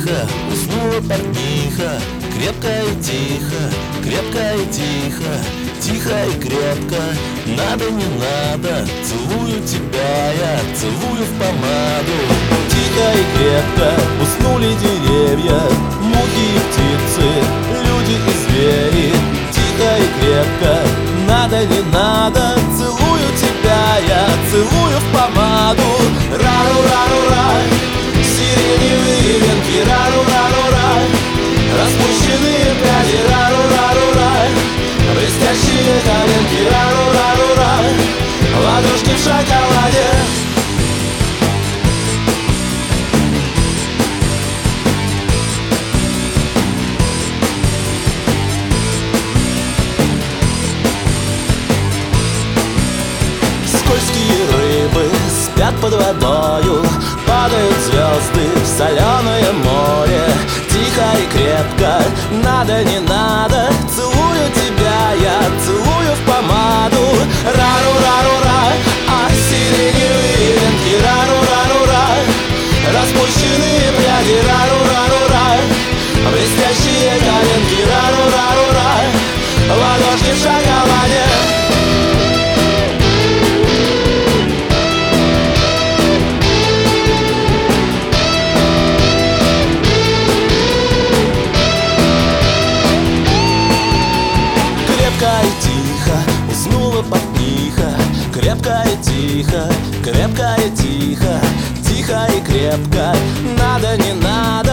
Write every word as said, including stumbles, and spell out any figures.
тихо, уснула портниха. Крепко и тихо, крепко и тихо, тихо и крепко. Надо, не надо, целую тебя я, целую в помаду. Тихо и крепко уснули деревья, мухи и птицы, люди и звери. Тихо и крепко, надо, не надо, целую тебя я, целую в помаду. Рару-рару-рай, сиреневые венки, рару-рару-рай, распущенные пряди, рару-рару-рай, блестящие коленки, рару-рару-рай, ладошки в шоколаде. Скользкие рыбы спят под водою, падают звезды в соленое море. Тихо и крепко, надо, не надо, целую тебя я, целую в помаду. Рару-рару-рай, а сиреневые венки, рару-рару-рай, распущенные пряди, рару-рару-рай, блестящие коленки, рару-рару-рай, ладошки в шоколаде. Крепко и тихо уснула портниха. Крепко и тихо, крепко и тихо, тихо и крепко. Надо, не надо,